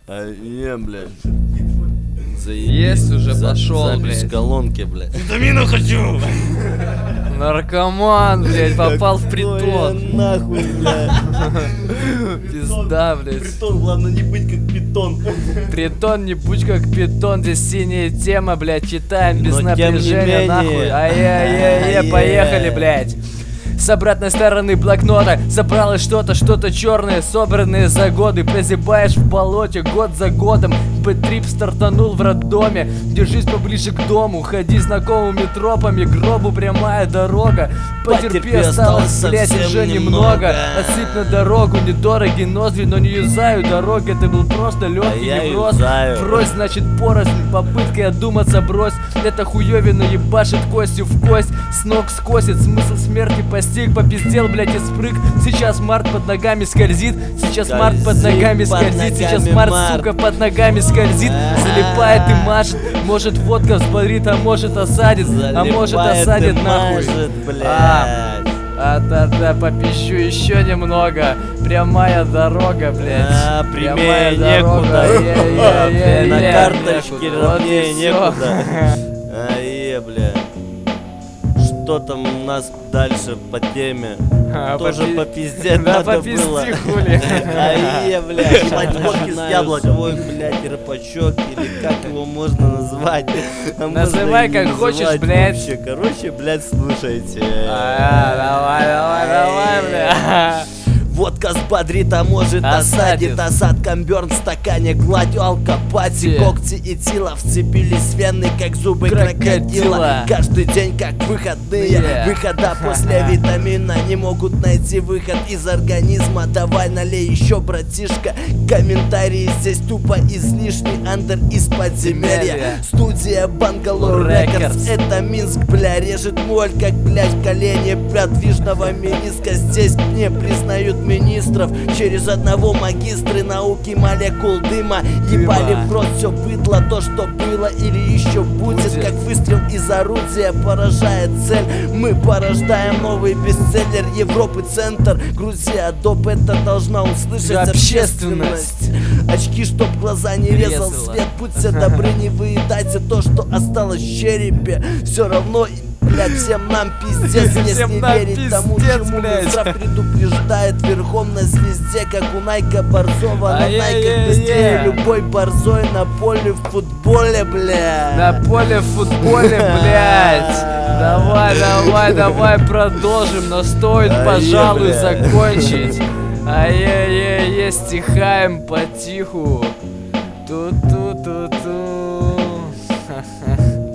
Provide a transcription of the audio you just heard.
Блядь. Есть уже, пошел, блядь. Запись колонки, блядь. Витамина хочу! Наркоман, блядь, попал в притон. Нахуй, блядь. Пизда, блядь. Притон, главное не быть как питон. Притон, не будь как питон, здесь синяя тема, блядь, читаем без Но тем не напряжения, менее. нахуй. Ай-яй-яй-яй, поехали, блядь. С обратной стороны блокнота собралось что-то черное, собранное за годы. Прозябаешь в болоте год за годом. Бэт-трип стартанул в роддоме. Держись поближе к дому, ходи знакомыми тропами. К гробу прямая дорога. Потерпи, осталось, блядь, уже немного. Отсыпь на дорогу, недорогие ноздри, но не юзаю дороги. Это был просто легкий невроз. Брось, значит порознь, попыткой одуматься брось. Это хуёвина ебашит костью в кость. С ног скосит, смысл смерти постиг. Попиздел, блядь, и спрыг. Сейчас Март под ногами скользит. Сейчас Март под ногами скользит. Сейчас Март, сука, под ногами скользит. Залипает и машет. Может водка взбодрит, а может осадит. А может осадит нахуй. Да, попищу еще немного. Прямая дорога, блядь. Прямее некуда. На карточке ровнее некуда. Бля. Что там у нас дальше по теме? Тоже попиздеть надо было. Хули. Блядь, водки с яблоком. Свой, блядь, рыбачок, или как его можно назвать? Называй как хочешь, блядь. Короче, блядь, слушайте. Давай, блядь. Водка взбодрит, а может осадит. Осадком бёрн в стакане, гладь алкопати. Когти и тела вцепились в вены, как зубы крокодила. Каждый день как выходные. Выхода после витамина не могут найти выход из организма. Давай налей еще, братишка. Комментарии здесь тупо излишний. Андер из подземелья. Студия Bangalore Records. Это Минск, бля, режет моль, как, блядь, колени подвижного мениска. Здесь не признают министров. Через одного магистры науки молекул дыма. Ебали в рот все быдло, то, что было или еще будет. Как выстрел из орудия поражает цель. Мы порождаем новый бестселлер Европы центр. Грузия доп, это должна услышать общественность. Очки, чтоб глаза не резал свет. Будьте добры, не выедайте то, что осталось в черепе. Все равно, блядь, всем нам пиздец, если не верить тому, чему Минздрав предупреждает. Верхом на звезде, как у Найка Борзова. На Найках быстрее любой борзой. На поле в футболе, блядь. На поле в футболе, блядь. Давай продолжим, но стоит, пожалуй, закончить. Стихаем потиху. Ту-ту-ту-ту.